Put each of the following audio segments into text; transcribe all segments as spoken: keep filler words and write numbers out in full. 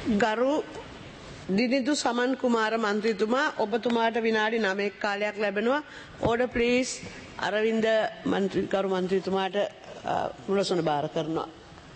ගරු දිනිදු සමන් කුමාර මන්ත්‍රීතුමා ඔබතුමාට විනාඩි නවයක් කාලයක් ලැබෙනවා. ඕඩර් ප්ලීස් අරවින්ද මන්ත්‍රී ගරු මන්ත්‍රීතුමාට මුලසුන බාර කරනවා.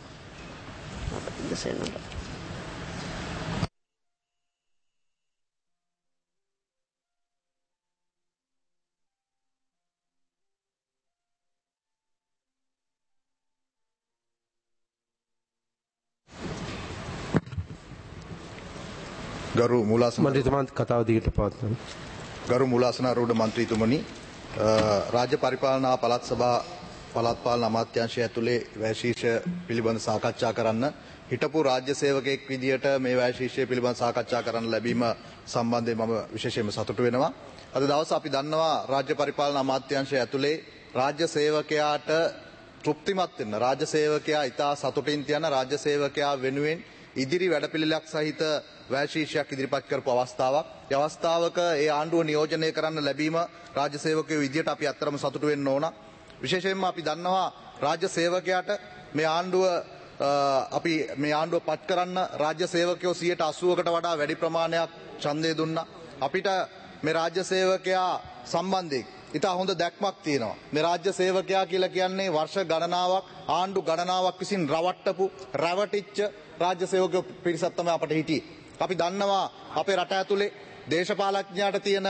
ගරු මුලාසන මන්ත්‍රීතුමා කතාව දිගට පවත්වන්න. ගරු මුලාසනාරූඪ මන්ත්‍රීතුමනි රාජ්‍ය පරිපාලන පළාත් සභා පළාත් පාලන අමාත්‍යාංශය ඇතුලේ වැශීෂ පිළිබඳ සාකච්ඡා කරන්න හිටපු රාජ්‍ය සේවකයෙක් විදියට මේ වැශීෂය පිළිබඳ සාකච්ඡා කරන්න ලැබීම සම්බන්ධයෙන් මම විශේෂයෙන්ම සතුටු වෙනවා. අද දවසේ අපි දන්නවා රාජ්‍ය පරිපාලන අමාත්‍යාංශය ඇතුලේ රාජ්‍ය සේවකයාට තෘප්තිමත් වෙන්න රාජ්‍ය සේවකයා ඉතා සතුටින් තියන රාජ්‍ය සේවකයා වෙනුවෙන් ඉදිරි වැඩපිළිවෙලක් සහිත වැශීෂයක් ඉදිරිපත් කරපු අවස්ථාවක්. ඒ අවස්ථාවක ඒ ආණ්ඩුව නියෝජනය කරන්න ලැබීම රාජ්‍ය සේවකයෝ විදියට අපි අත්‍තරම සතුටු වෙන්න ඕන. විශේෂයෙන්ම අපි දන්නවා රාජ්‍ය සේවකයාට මේ ආණ්ඩුව අපි මේ ආණ්ඩුව පත් කරන්න රාජ්‍ය සේවකයෝ සියයට අසූවකට වඩා වැඩි ප්‍රමාණයක් ඡන්දය දුන්නා. අපිට මේ රාජ්‍ය සේවකයා සම්බන්ධයෙන් ඉතා හොඳ දැක්මක් තියෙනවා. මේ රාජ්‍ය සේවකයා කියලා කියන්නේ වර්ෂ ගණනාවක් ආණ්ඩු ගණනාවක් විසින් රවට්ටපු රැවටිච්ච රාජ්‍ය සේවකයෝ පිරිසක් තමයි අපිට හිටියේ. අපි දන්නවා අපේ රට ඇතුලේ දේශපාලඥයාට තියෙන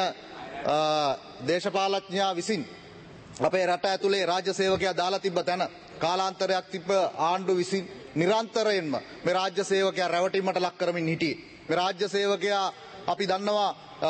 දේශපාලඥයා විසින් අපේ රට ඇතුලේ රාජ්‍ය සේවකයා දාලා තිබ්බ තැන කාලාන්තරයක් තිබ්බ ආණ්ඩු විසින් නිරන්තරයෙන්ම මේ රාජ්‍ය සේවකයා රැවටීමට ලක් කරමින් හිටියේ. මේ රාජ්‍ය සේවකයා අපි දන්නවා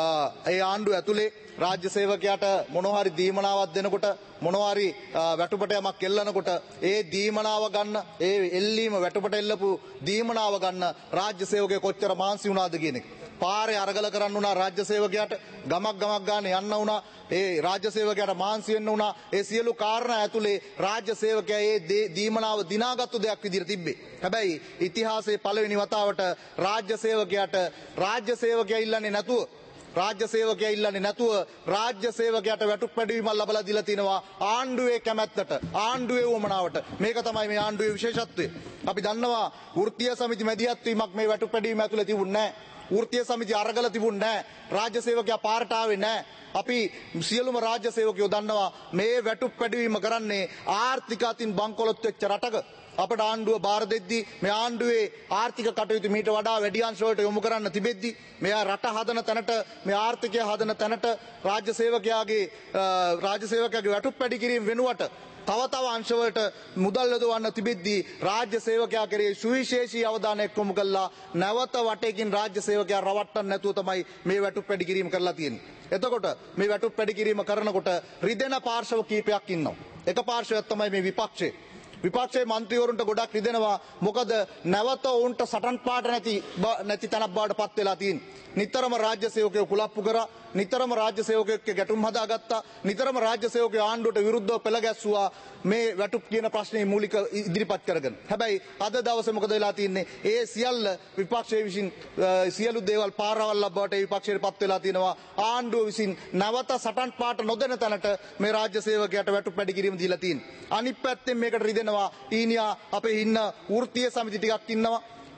ඒ ආණ්ඩුව ඇතුලේ රාජ්‍ය සේවකයාට මොනවා හරි දීමනාවක් දෙනකොට මොනවා හරි වැටුපට යමක් එල්ලනකොට ඒ දීමනාව ගන්න ඒ එල්ලීම වැටුපට එල්ලපු දීමනාව ගන්න රාජ්‍ය සේවකයා කොච්චර මාන්සි වුණාද කියන එක. පාරේ අරගල කරන්න උනා රාජ්‍ය සේවකයාට ගමක් ගමක් ගන්න යන්න උනා ඒ රාජ්‍ය සේවකයාට මාන්සි වෙන්න උනා ඒ සියලු කාරණා ඇතුලේ රාජ්‍ය සේවකයා ඒ දීමනාව දිනාගත්තු දෙයක් විදිහට තිබ්බේ. හැබැයි ඉතිහාසයේ පළවෙනි වතාවට රාජ්‍ය සේවකයාට රාජ්‍ය සේවකයා ඉල්ලන්නේ නැතුව රාජ්‍ය සේවකයා ඉල්ලන්නේ නැතුව රාජ්‍ය සේවකයාට වැටුප් පැඩවීමක් ලබලා දීලා තිනවා ආණ්ඩුවේ කැමැත්තට ආණ්ඩුවේ උවමනාවට. මේක තමයි මේ ආණ්ඩුවේ විශේෂත්වය. අපි දන්නවා වෘත්තීය සමිති මැදිහත් වීමක් මේ වැටුප් පැඩවීම ඇතුලේ තිබුණේ නැහැ. වෘත්තීය සමිති අරගල තිබුණේ නැහැ. රාජ්‍ය සේවකයා පාරට ආවේ නැහැ. අපි සියලුම රාජ්‍ය සේවකයෝ දන්නවා මේ වැටුප් පැඩවීම කරන්නේ ආර්ථික අතින් බංකොලොත් වෙච්ච රටක. අපට ආණ්ඩුව බාර දෙද්දී මේ ආණ්ඩුවේ ආර්ථික කටයුතු මීට වඩා වැඩි අංශ වලට යොමු කරන්න තිබෙද්දී මෙයා රට හදන තැනට මේ ආර්ථිකය හදන තැනට රාජ්‍ය සේවකයාගේ රාජ්‍ය සේවකයාගේ වැටුප් පැඩි කිරීම වෙනුවට තව තව අංශ වලට මුදල් යොදවන්න තිබෙද්දී රාජ්‍ය සේවකයා කෙරෙහි සුවිශේෂී අවධානයක් යොමු කළා. නැවත වටේකින් රාජ්‍ය සේවකයා රවට්ටන්න නැතුව තමයි මේ වැටුප් පැඩි කිරීම කරලා තියෙන්නේ. එතකොට මේ වැටුප් පැඩි කිරීම කරනකොට රිදෙන පාර්ශව කීපයක් ඉන්නවා. එක පාර්ශවයක් තමයි මේ විපක්ෂය. විපක්ෂයේ මන්ත්‍රීවරුන්ට ගොඩක් රිදෙනවා. මොකද නැවත ඔවුන්ට සටන් පාට නැති නැති තැනක් බවට පත් වෙලා තියෙන්නේ. නිතරම රාජ්‍ය සේවකයෝ කුලප්පු කරා, නිතරම රාජ්‍ය සේවකයෙක්ගේ ගැටුම් හදාගත්තා, නිතරම රාජ්‍ය සේවකයෝ ආණ්ඩුවට විරුද්ධව පෙළ ගැස්සුවා මේ වැටුප් කියන ප්‍රශ්නේ මූලික ඉදිරිපත් කරගෙන. හැබැයි අද දවසේ මොකද වෙලා තියෙන්නේ? ඒ සියල්ල විපක්ෂයේ විසින් සියලු දේවල් පාරවල් බවට විපක්ෂයට පත් වෙලා තියෙනවා. ආණ්ඩුව විසින් නැවත සටන් පාට නොදෙන තැනට මේ රාජ්‍ය සේවකයාට වැටුප් පැඩි කිරීම දීලා තියෙන්නේ. අනිත් පැත්තෙන් මේකට රිදෙනවා ඊනියා අපේ ඉන්න වෘත්තීය සමිති ටිකක් ඉන්නවා.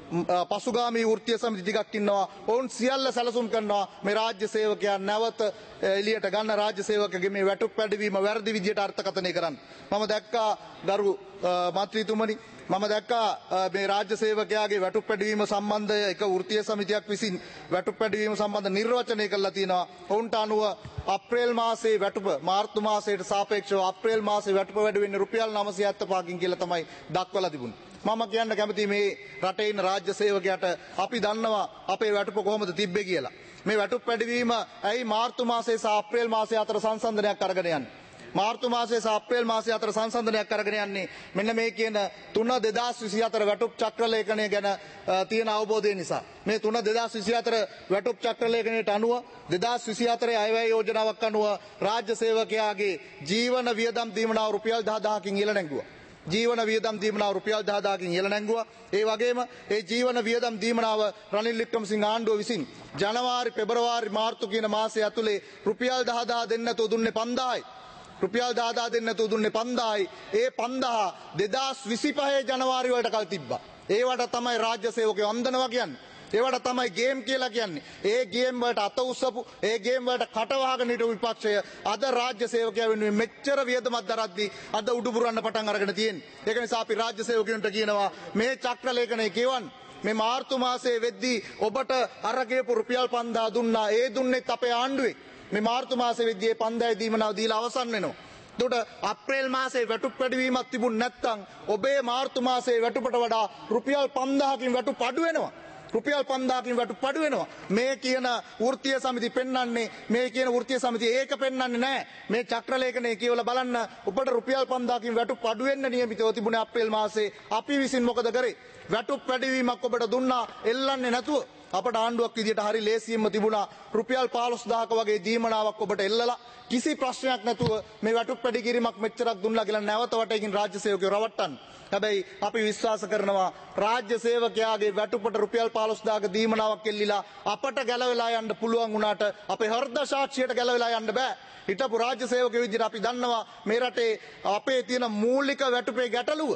පසුගාමී වෘත්තීය සමිති ටිකක් ඉන්නවා. ඔවුන් සියල්ල සැලසුම් කරනවා මේ රාජ්‍ය සේවකයන් නැවත එළියට ගන්න රාජ්‍ය සේවකගේ මේ වැටුප් පැඩවීම වැරදි විදියට අර්ථකථනය කරන්න. මම දැක්කා ගරු මන්ත්‍රීතුමනි මම දැක්කා මේ රාජ්‍ය සේවකයාගේ වැටුප් පැඩවීම සම්බන්ධය එක වෘත්තීය සමිතියක් විසින් වැටුප් පැඩවීම සම්බන්ධ නිර්වචනය කරලා තියෙනවා. ඔවුන්ට අනුව අප්‍රේල් මාසයේ වැටුප මාර්තු මාසයට සාපේක්ෂව අප්‍රේල් මාසයේ වැටුප වැඩි වෙන්නේ රුපියල් නවසිය හැත්තෑ පහකින් කියලා තමයි දක්වලා තිබුණේ. මම කියන්න කැමති මේ රටේ ඉන්න රාජ්‍ය සේවකයාට අපි දන්නවා අපේ වැටුප කොහොමද තිබ්බේ කියලා. මේ වැටුප් පැඩවීම ඇයි මාර්තු මාසයේ සහ අප්‍රේල් මාසයේ අතර සංසන්දනයක් අරගෙන යන්නේ? මාර්තු මාසයේ සහ අප්‍රේල් මාසයේ අතර සංසන්දනයක් අරගෙන යන්නේ මෙන්න මේ කියන තුන දෙදාස් විසි හතර වැටුප් චක්‍ර ලේඛනය ගැන තියෙන අවබෝධය නිසා. මේ තුන දෙදාස් විසි හතර වැටුප් චක්‍ර ලේඛනයට අනුව දෙදාස් විසි හතරේ අයවැය යෝජනාවක් අනුව රාජ්‍ය සේවකයාගේ ජීවන වියදම් දීමනාව රුපියල් දහ දහකින් ඉහළ නැංගුවා. ජීවන වියදම් දීමනාව රුපියල් දහ දහකින් ඉහළ නැංගුවා. ඒ වගේම ඒ ජීවන වියදම් දීමනාව රනිල් වික්‍රමසිංහ ආණ්ඩුව විසින් ජනවාරි පෙබරවාරි මාර්තු කියන මාසය ඇතුලේ රුපියල් දහ දහ දෙන්න නැතුව දුන්නේ පන්දායි. රුපියල් දහ දහ දෙන්න නැතුව දුන්නේ පන්දායි. ඒ පන්දාහ දෙදාස් විසි පහේ ජනවාරි වලට කල් තිබ්බා. ඒවට තමයි රාජ්‍ය සේවකයෝ අන්දනවා කියන්නේ. ඒවට තමයි ගේම් කියලා කියන්නේ. ඒ ගේම් වලට අත උස්සපු, ඒ ගේම් වලට කටවහගෙන හිටපු විපක්ෂය අද රාජ්‍ය සේවකයා වෙනුවෙන් මෙච්චර වියදමක් දරද්දී අද උඩුබුරන්න පටන් අරගෙන තියෙන්නේ. ඒක නිසා අපි රාජ්‍ය සේවකයන්ට කියනවා මේ චක්‍ර ලේඛනය කියවන්න. මේ මාර්තු මාසයේ වෙද්දී ඔබට අර කියපු රුපියල් පන්දාහ දුන්නා. ඒ දුන්නෙත් අපේ ආණ්ඩුවේ. මේ මාර්තු මාසයේ වෙද්දී මේ පන්දාහේ දීමනාව දීලා අවසන් වෙනවා. එතකොට අප්‍රේල් මාසයේ වැටුප් වැඩිවීමක් තිබුණ නැත්නම් ඔබේ මාර්තු මාසයේ වැටුපට වඩා රුපියල් පන්දාහකින් වැටුප් අඩු වෙනවා. රුපියල් පන්දාහකින් වැටුප් අඩු වෙනවා. මේ කියන වෘත්තීය සමිති පෙන්වන්නේ මේ කියන වෘත්තීය සමිති ඒක පෙන්වන්නේ නැහැ. මේ චක්‍ර ලේඛනයේ කියවලා බලන්න ඔබට රුපියල් පන්දාහකින් වැටුප් අඩු වෙන්න නියමිතව තිබුණේ අප්‍රේල් මාසයේ. අපි විසින් මොකද කරේ? වැටුප් වැඩිවීමක් ඔබට දුන්නා එල්ලන්නේ නැතුව. අපට ආණ්ඩුවක් විදියට හරි ලේසියෙන්ම තිබුණා රුපියල් පහළොස්දාහක වගේ දීමනාවක් ඔබට එල්ලලා කිසි ප්‍රශ්නයක් නැතුව මේ වැටුප් වැඩි කිරීමක් මෙච්චරක් දුන්නා කියලා නැවත වටේකින් රාජ්‍ය සේවකයෝ රවට්ටන්න. හැබැයි අපි විශ්වාස කරනවා රාජ්‍ය සේවකයාගේ වැටුපට රුපියල් පහළොස්දාහක දීමනාවක් එල්ලිලා අපට ගැලවෙලා යන්න පුළුවන් වුණාට අපේ හෘද සාක්ෂියට ගැලවෙලා යන්න බෑ. හිටපු රාජ්‍ය සේවකයෝ විදියට අපි දන්නවා මේ රටේ අපේ තියෙන මූලික වැටුපේ ගැටලුව.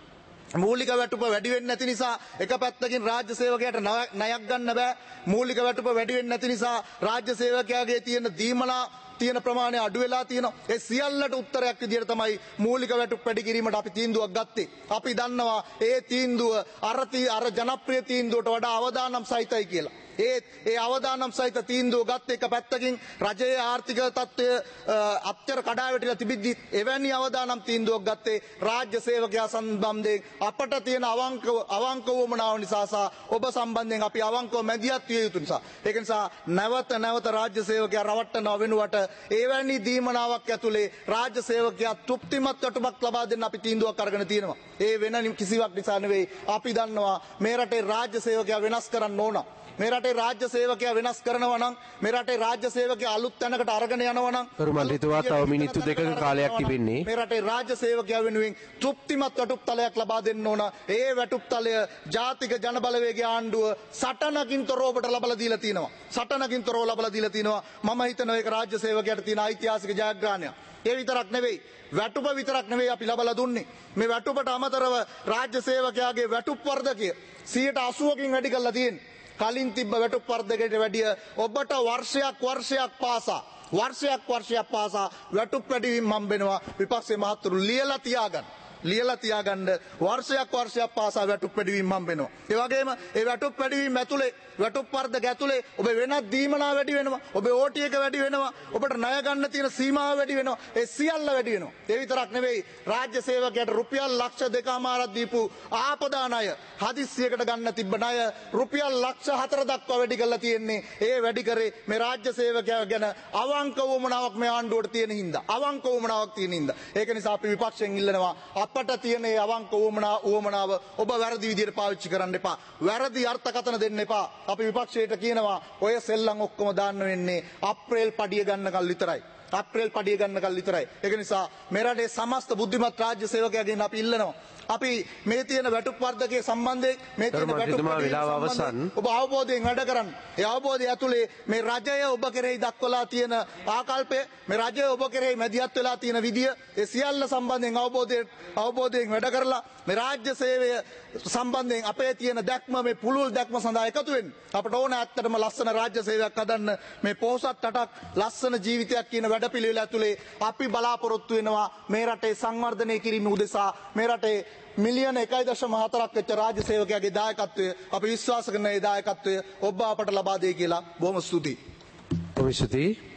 මූලික වැටුප වැඩි වෙන්නේ නැති නිසා එක පැත්තකින් රාජ්‍ය සේවකයාට ණයක් ගන්න බෑ. මූලික වැටුප වැඩි වෙන්නේ නැති නිසා රාජ්‍ය සේවකයාගේ තියෙන දීමනා තියෙන ප්‍රමාණය අඩු වෙලා තියෙනවා. ඒ සියල්ලට උත්තරයක් විදියට තමයි මූලික වැටුප් වැඩි කිරීමට අපි තීන්දුවක් ගත්තේ. අපි දන්නවා ඒ තීන්දුව අර අර ජනප්‍රිය තීන්දුවට වඩා අවදානම් සහිතයි කියලා. ඒත් ඒ අවදානම් සහිත තීන්දුව ගත්ත එක පැත්තකින් රජයේ ආර්ථික තත්ත්වය අත්‍යර කඩාවැටිලා තිබිද්දි එවැනි අවදානම් තීන්දුවක් ගත්තේ රාජ්‍ය සේවකයා සම්බන්ධයෙන් අපට තියෙන අවංක අවංක වුමනාව නිසා සහ ඔබ සම්බන්ධයෙන් අපි අවංකව මැදිහත් විය යුතු නිසා. ඒක නිසා නැවත නැවත රාජ්‍ය සේවකයා රවට්ටනව වෙනුවට එවැනි දීමනාවක් ඇතුලේ රාජ්‍ය සේවකයා තෘප්තිමත් වැටුපක් ලබා දෙන්න අපි තීන්දුවක් අරගෙන තියෙනවා. ඒ වෙන කිසිවක් නිසා නෙවෙයි. අපි දන්නවා මේ රටේ රාජ්‍ය සේවකයා වෙනස් කරන්න ඕන. මේ රටේ රාජ්‍ය සේවකයා වෙනස් කරනවා නම් මේ රටේ රාජ්‍ය සේවකයා අලුත් තැනකට අරගෙන යනවා නම් කරු මන්ත්‍රීතුමා තව මිනිත්තු දෙකක කාලයක් තිබෙන්නේ. මේ රටේ රාජ්‍ය සේවකයා වෙනුවෙන් තෘප්තිමත් වැටුප් තලයක් ලබා දෙන්න ඕන. ඒ වැටුප් තලය ජාතික ජනබලවේගයේ ආණ්ඩුව සටනකින් තොරව ඔබට ලබලා දීලා තියෙනවා. සටනකින් තොරව ලබලා දීලා තියෙනවා. මම හිතනවා ඒක රාජ්‍ය සේවකයාට තියෙන ඓතිහාසික ජයග්‍රහණයක්. ඒ විතරක් නෙවෙයි වැටුප විතරක් නෙවෙයි අපි ලබලා දුන්නේ. මේ වැටුපට අමතරව රාජ්‍ය සේවකයාගේ වැටුප් වර්ධකය සියයට අසූවකින් වැඩි කරලා තියෙනවා. කලින් තිබ්බ වැටුප් වර්ධකයට වැඩිය ඔබට වර්ෂයක් වර්ෂයක් පාසා වර්ෂයක් වර්ෂයක් පාසා වැටුප් වැඩිවීම හම්බෙනවා. විපක්ෂයේ මහතුරු ලියලා තියාගන්න. ලියලා තියාගන්න වර්ෂයක් වර්ෂයක් පාසා වැටුප් වැඩිවීම හම්බෙනවා. ඒ වගේම ඒ වැටුප් වැඩිවීම ඇතුලේ වැටුප් වර්ධක ඇතුලේ ඔබ වෙනත් දීමනා වැඩි වෙනවා. ඔබේ ඕටි එක වැඩි වෙනවා. ඔබට ණය ගන්න තියෙන සීමාව වැඩි වෙනවා. ඒ සියල්ල වැඩි වෙනවා. ඒ විතරක් නෙවෙයි රාජ්‍ය සේවකයාට රුපියල් ලක්ෂ දෙකමාරක් දීපු ආපදා ණය හදිස්සියකට ගන්න තිබ්බ ණය රුපියල් ලක්ෂ හතර දක්වා වැඩි කරලා තියෙන්නේ. ඒ වැඩි කරේ මේ රාජ්‍ය සේවකයා ගැන අවංක වුමනාවක් මේ ආණ්ඩුවට තියෙන හින්දා. අවංක වුමනාවක් තියෙන හින්දා. ඒක නිසා අපි විපක්ෂයෙන් ඉල්ලනවා අපට තියෙන ඒ අවංක වුමනා වුමනාව ඔබ වැරදි විදිහට පාවිච්චි කරන්න එපා. වැරදි අර්ථකථන දෙන්න එපා. අපි විපක්ෂයට කියනවා ඔය සෙල්ලම් ඔක්කොම දාන්න වෙන්නේ අප්‍රේල් පඩිය ගන්නකල් විතරයි. අප්‍රේල් පඩිය ගන්නකල් විතරයි. ඒක නිසා මේ රටේ සමස්ත බුද්ධිමත් රාජ්‍ය සේවකයන්ගෙන් අපි ඉල්ලනවා අපි මේ තියෙන වැටුප් වර්ධකයේ සම්බන්ධයෙන් මේ තියෙන වැටුප් සම්බන්ධයෙන් ඔබ අවබෝධයෙන් වැඩ කරන්න. ඒ අවබෝධය ඇතුලේ මේ රජය ඔබ කෙරෙහි දක්වලා තියෙන ආකල්පය, මේ රජය ඔබ කෙරෙහි මැදිහත් වෙලා තියෙන විදිය, ඒ සියල්ල සම්බන්ධයෙන් අවබෝධයෙන් අවබෝධයෙන් වැඩ කරලා මේ රාජ්‍ය සේවය සම්බන්ධයෙන් අපේ තියෙන දැක්ම මේ පුළුල් දැක්ම සඳහා එකතු වෙන්න. අපට ඕන ඇත්තටම ලස්සන රාජ්‍ය සේවයක් හදන්න මේ පොහොසත් රටක් ලස්සන ජීවිතයක් කියන වැඩපිළිවෙල ඇතුලේ අපි බලාපොරොත්තු වෙනවා මේ රටේ සංවර්ධනය කිරීම උදෙසා මේ රටේ මිලියන එකයි දශම හතරක් වෙච්ච රාජ්‍ය සේවකයාගේ දායකත්වය අපි විශ්වාස කරන ඒ දායකත්වය ඔබ අපට ලබා දෙයි කියලා බොහොම ස්තුතියි. බොහොම ස්තුතියි.